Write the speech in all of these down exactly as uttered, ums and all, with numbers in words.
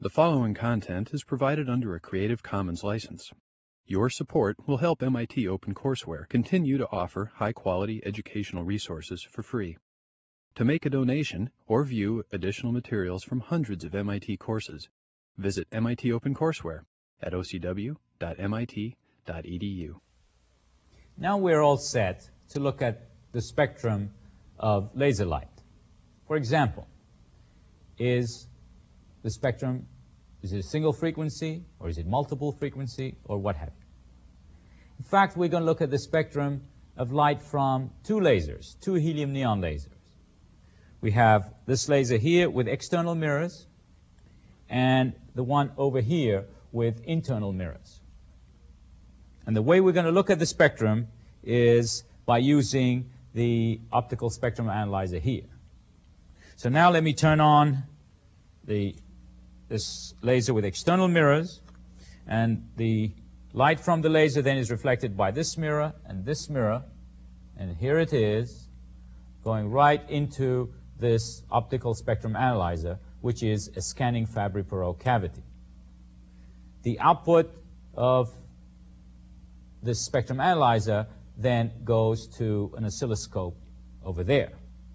The following content is provided under a Creative Commons license. Your support will help M I T OpenCourseware continue to offer high-quality educational resources for free. To make a donation or view additional materials from hundreds of M I T courses, visit M I T OpenCourseware at o c w dot m i t dot e d u. Now we're all set to look at the spectrum of laser light. For example, is the spectrum, is it a single frequency, or is it multiple frequency, or what have you? In fact, we're going to look at the spectrum of light from two lasers, two helium neon lasers. We have this laser here with external mirrors, and the one over here with internal mirrors. And the way we're going to look at the spectrum is by using the optical spectrum analyzer here. So now let me turn on the this laser with external mirrors, and the light from the laser then is reflected by this mirror and this mirror, and here it is going right into this optical spectrum analyzer, which is a scanning Fabry-Perot cavity. The output of this spectrum analyzer then goes to an oscilloscope over there.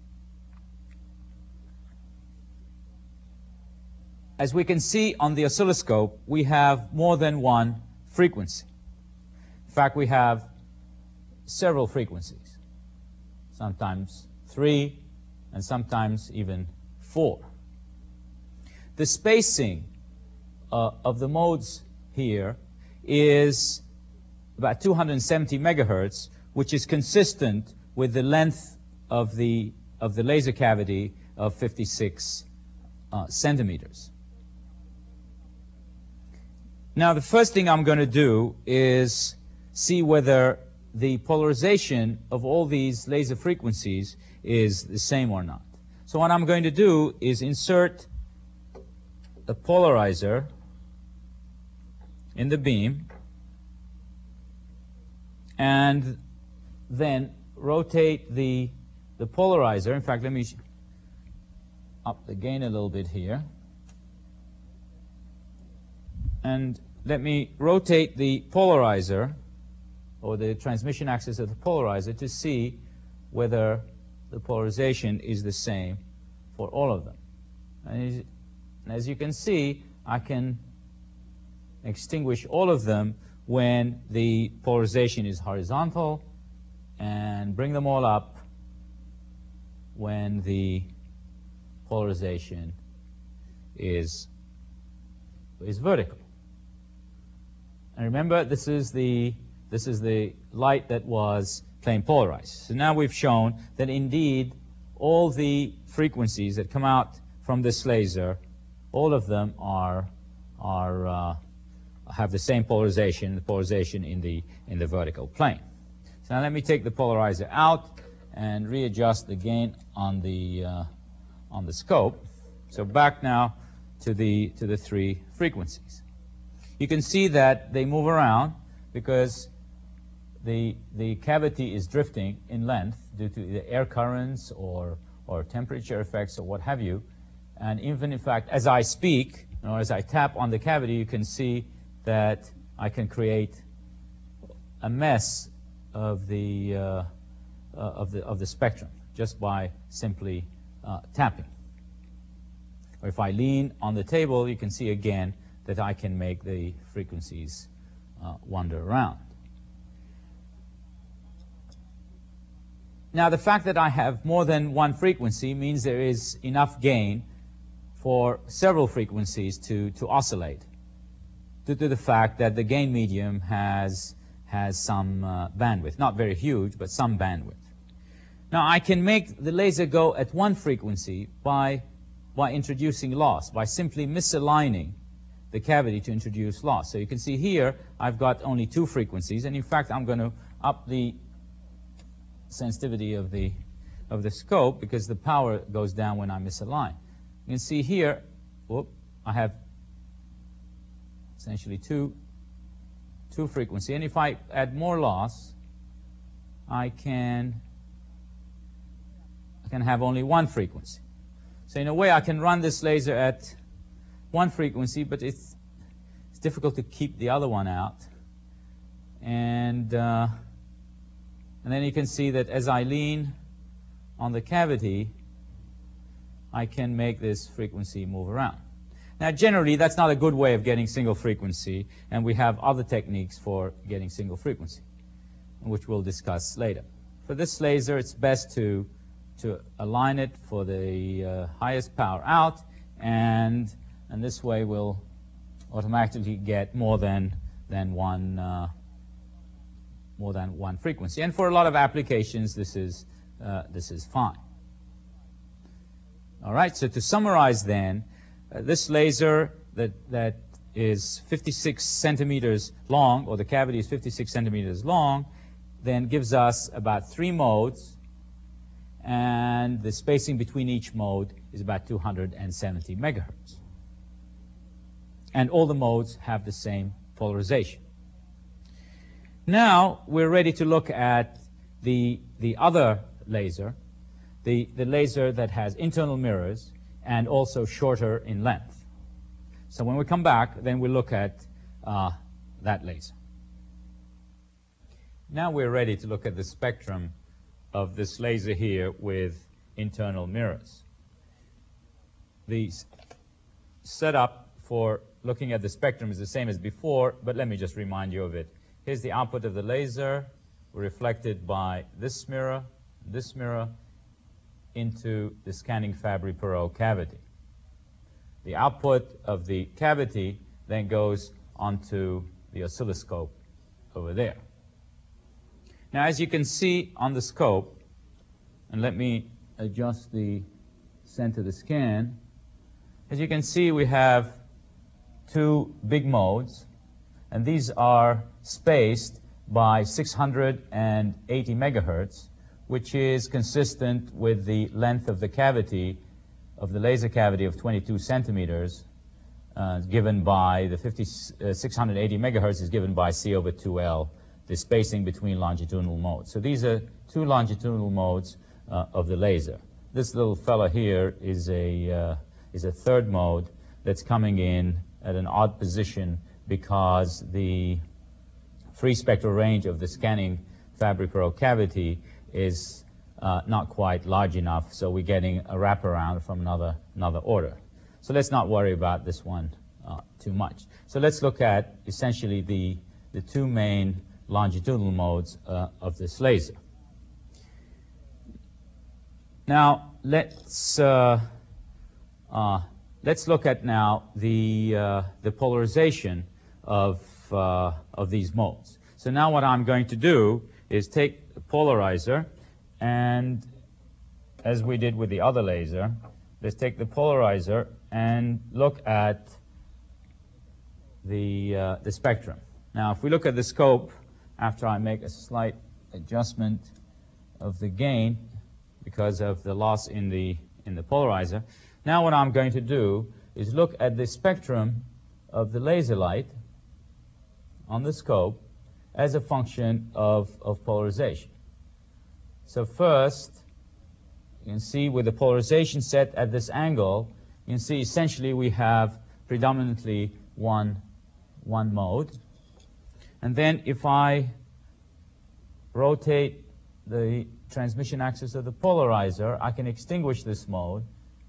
As we can see on the oscilloscope, we have more than one frequency. In fact, we have several frequencies, sometimes three, and sometimes even four. The spacing uh, of the modes here is about two hundred seventy megahertz, which is consistent with the length of the, of the laser cavity of fifty-six uh, centimeters. Now, the first thing I'm going to do is see whether the polarization of all these laser frequencies is the same or not. So what I'm going to do is insert a polarizer in the beam and then rotate the, the polarizer. In fact, let me up the gain a little bit here. And let me rotate the polarizer, or the transmission axis of the polarizer, to see whether the polarization is the same for all of them. And as you can see, I can extinguish all of them when the polarization is horizontal, and bring them all up when the polarization is, is vertical. And remember, this is the this is the light that was plane polarized. So now we've shown that indeed all the frequencies that come out from this laser, all of them are are uh, have the same polarization, the polarization in the in the vertical plane. So now let me take the polarizer out and readjust the gain on the uh, on the scope. So back now to the to the three frequencies. You can see that they move around because the, the cavity is drifting in length due to the air currents or, or temperature effects or what have you. And even, in fact, as I speak, or as I tap on the cavity, you can see that I can create a mess of the, uh, uh, of the, of the spectrum just by simply uh, tapping. Or if I lean on the table, you can see again that I can make the frequencies uh, wander around. Now, the fact that I have more than one frequency means there is enough gain for several frequencies to, to oscillate, due to the fact that the gain medium has, has some uh, bandwidth, not very huge, but some bandwidth. Now, I can make the laser go at one frequency by, by introducing loss, by simply misaligning the cavity to introduce loss. So you can see here I've got only two frequencies, and in fact I'm going to up the sensitivity of the of the scope because the power goes down when I misalign. You can see here, whoop, I have essentially two two frequencies, and if I add more loss, I can I can have only one frequency. So in a way I can run this laser at one frequency, but it's, it's difficult to keep the other one out. And, uh, and then you can see that as I lean on the cavity, I can make this frequency move around. Now, generally, that's not a good way of getting single frequency, and we have other techniques for getting single frequency, which we'll discuss later. For this laser, it's best to, to align it for the uh, highest power out, and, and this way we'll automatically get more than, than one uh, more than one frequency. And for a lot of applications, this is, uh, this is fine. All right, so to summarize then, uh, this laser that, that is fifty-six centimeters long, or the cavity is fifty-six centimeters long, then gives us about three modes, and the spacing between each mode is about two hundred seventy megahertz. And all the modes have the same polarization. Now we're ready to look at the, the other laser, the, the laser that has internal mirrors and also shorter in length. So when we come back, then we'll look at uh, that laser. Now we're ready to look at the spectrum of this laser here with internal mirrors. The setup for looking at the spectrum is the same as before, but let me just remind you of it. Here's the output of the laser reflected by this mirror, this mirror, into the scanning Fabry-Perot cavity. The output of the cavity then goes onto the oscilloscope over there. Now, as you can see on the scope, and let me adjust the center of the scan, as you can see, we have two big modes, and these are spaced by six hundred eighty megahertz, which is consistent with the length of the cavity, of the laser cavity of twenty-two centimeters, uh, given by the fifty, uh, six hundred eighty megahertz is given by C over two L, the spacing between longitudinal modes. So these are two longitudinal modes uh, of the laser. This little fella here is a, uh, is a third mode that's coming in at an odd position because the free spectral range of the scanning Fabry-Perot cavity is uh, not quite large enough, so we're getting a wraparound from another, another order. So let's not worry about this one uh, too much. So let's look at essentially the, the two main longitudinal modes uh, of this laser. Now let's uh, uh, let's look at now the uh, the polarization of uh, of these modes. So now what I'm going to do is take the polarizer, and as we did with the other laser, let's take the polarizer and look at the uh, the spectrum. Now, if we look at the scope, after I make a slight adjustment of the gain because of the loss in the in the polarizer, now what I'm going to do is look at the spectrum of the laser light on the scope as a function of, of polarization. So first, you can see with the polarization set at this angle, you can see essentially we have predominantly one, one mode. And then if I rotate the transmission axis of the polarizer, I can extinguish this mode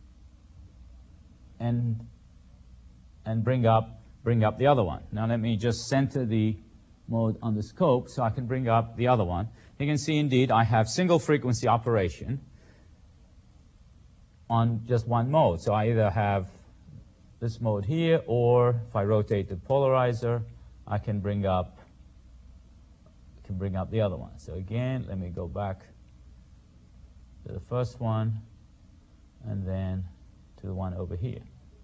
and, and bring up, bring up the other one. Now let me just center the mode on the scope so I can bring up the other one. You can see indeed I have single frequency operation on just one mode. So I either have this mode here, or if I rotate the polarizer, I can bring up can bring up the other one. So again, let me go back to the first one and then to the one over here.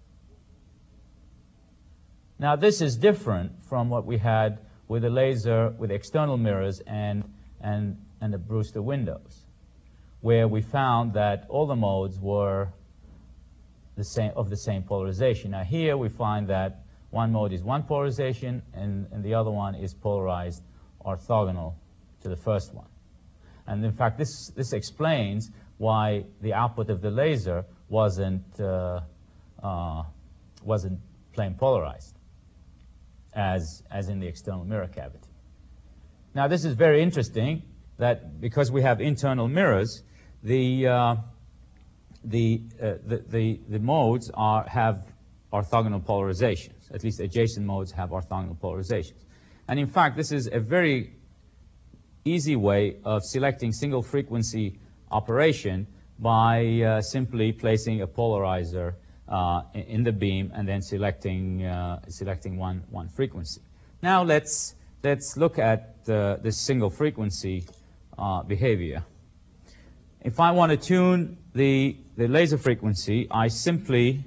Now this is different from what we had with a laser with external mirrors and and and the Brewster windows, where we found that all the modes were the same of the same polarization. Now here we find that one mode is one polarization and, and the other one is polarized orthogonal to the first one. And in fact, this, this explains why the output of the laser wasn't, uh, uh, wasn't plane polarized, as, as in the external mirror cavity. Now, this is very interesting, that because we have internal mirrors, the, uh, the, uh, the, the, the modes are, have orthogonal polarizations. At least adjacent modes have orthogonal polarizations. And in fact, this is a very easy way of selecting single frequency operation by uh, simply placing a polarizer uh, in the beam and then selecting uh, selecting one one frequency. Now let's let's look at uh, this single frequency uh, behavior. If I want to tune the the laser frequency, I simply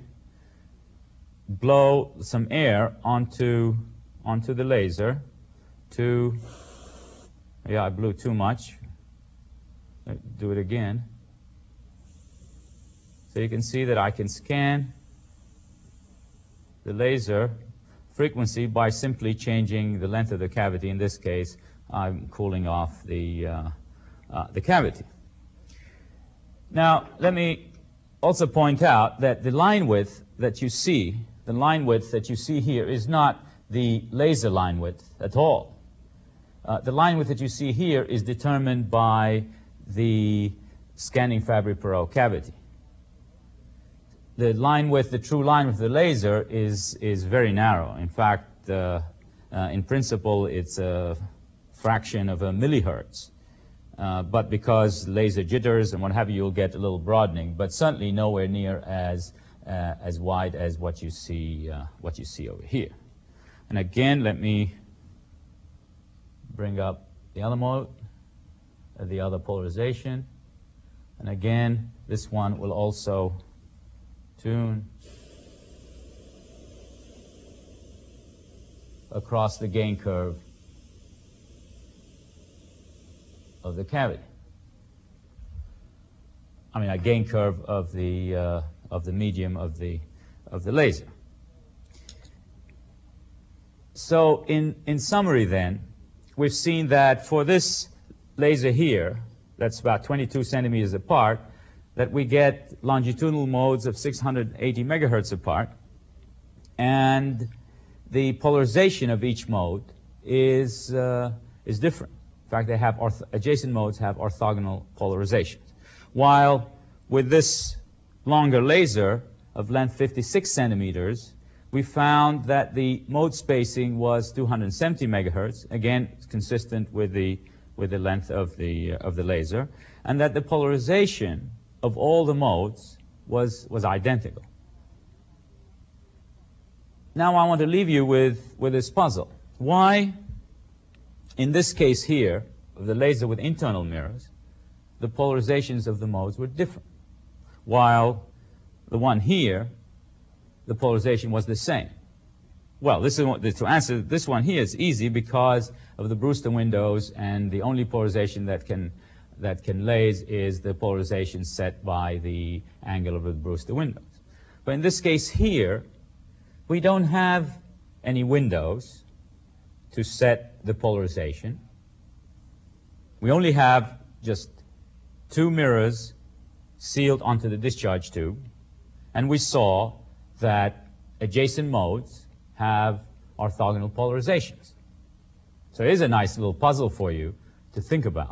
blow some air onto onto the laser to yeah I blew too much. Let's do it again. So you can see that I can scan the laser frequency by simply changing the length of the cavity. In this case, I'm cooling off the, uh, uh, the cavity. Now, let me also point out that the line width that you see, the line width that you see here is not the laser line width at all. Uh, the line width that you see here is determined by the scanning Fabry-Perot cavity. The line width, the true line width of the laser is, is very narrow. In fact, uh, uh, in principle, it's a fraction of a millihertz. Uh, but because laser jitters and what have you, you'll get a little broadening, but certainly nowhere near as, uh, as wide as what you see, uh, what you see over here. And again, let me bring up the other mode, uh, the other polarization. And again, this one will also tune across the gain curve of the cavity. I mean, a gain curve of the uh, of the medium of the of the laser. So, in in summary, then, we've seen that for this laser here, that's about twenty-two centimeters apart, that we get longitudinal modes of six hundred eighty megahertz apart, and the polarization of each mode is uh, is different. In fact, they have orth adjacent modes have orthogonal polarizations. While with this longer laser of length fifty-six centimeters, we found that the mode spacing was two hundred seventy megahertz. Again, it's consistent with the with the length of the uh, of the laser, and that the polarization of all the modes was, was identical. Now I want to leave you with, with this puzzle. Why, in this case here, of the laser with internal mirrors, the polarizations of the modes were different, while the one here, the polarization was the same? Well, this is what, to answer this one here is easy because of the Brewster windows, and the only polarization that can that can laze is the polarization set by the angle of the Brewster windows. But in this case here, we don't have any windows to set the polarization. We only have just two mirrors sealed onto the discharge tube, and we saw that adjacent modes have orthogonal polarizations. So here's a nice little puzzle for you to think about.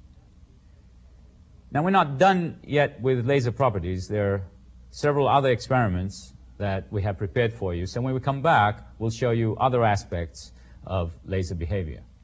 Now, we're not done yet with laser properties. There are several other experiments that we have prepared for you. So when we come back, we'll show you other aspects of laser behavior.